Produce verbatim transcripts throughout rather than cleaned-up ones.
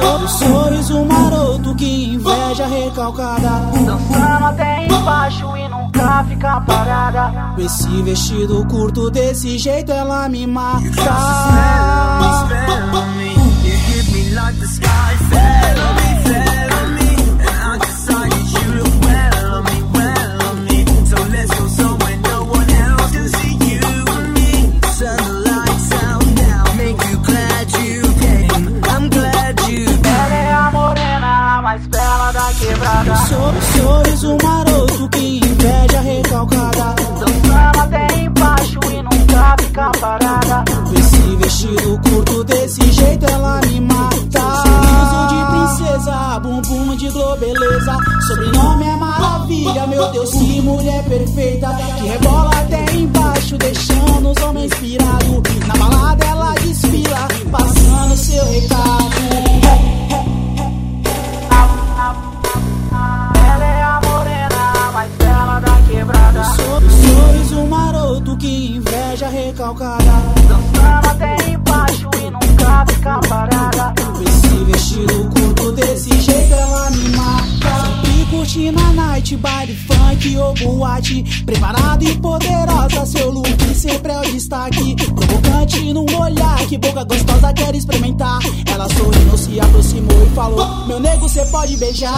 Sorriso maroto que inveja recalcada, dançando até embaixo e nunca fica parada. Com esse vestido curto desse jeito ela me mata. Sorriso maroto que inveja recalcada, dançando até embaixo e nunca fica parada. Com esse vestido curto desse jeito ela me mata. Sorriso de princesa, bumbum de globeleza, sobrenome é maravilha, meu Deus, que mulher perfeita, que rebola até embaixo, deixando os homens pirados. Na balada ela desfila, passando seu recado. Sorriso maroto que inveja recalcada, dançando até embaixo e nunca fica parada. Com esse vestido curto desse jeito ela me mata. Sempre curtindo a night, baile, funk ou boate, preparada e poderosa, seu look sempre é o destaque. Provocante num olhar, que boca gostosa quer experimentar. Ela sorrindo, se aproximou e falou: meu nego, cê pode beijar.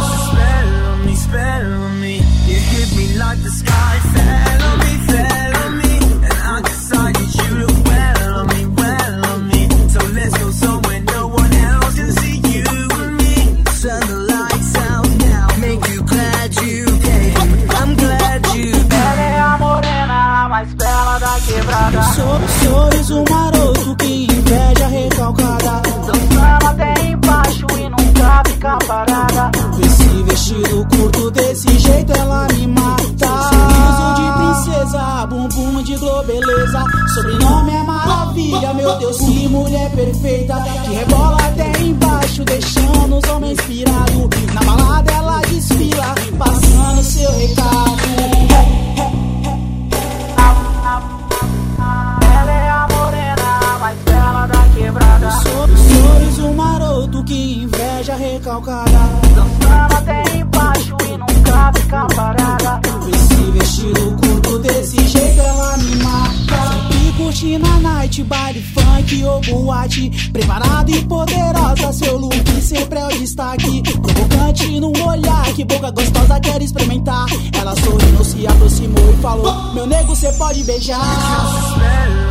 You hit me like the sky fell on me, fell on me, and I decided you look well on me, well on me. So let's go somewhere no one else can see you and me. Turn the lights out now, make you glad you came. I'm glad you came. Ela é a morena mais bela da quebrada. Sorriso maroto que inveja recalcada, dançando até embaixo e nunca fica parada. Com esse vestido curto desse jeito ela me mata. Sorriso de princesa, bumbum de globeleza, sobrenome é maravilha, meu Deus, que mulher perfeita, que rebola até embaixo, deixando os homens pirados. Na balada ela desfila, passando seu recado. Ela é a morena mais bela da quebrada. Sorriso maroto que inveja recalcada, dançando até embaixo e nunca fica parada. Com esse vestido curto desse jeito ela me mata. Sempre curtindo a night, baile, funk ou boate, preparada e poderosa, seu look sempre é o destaque. Provocante num olhar, que boca gostosa quer experimentar. Ela sorrindo, se aproximou e falou: meu nego, cê pode beijar.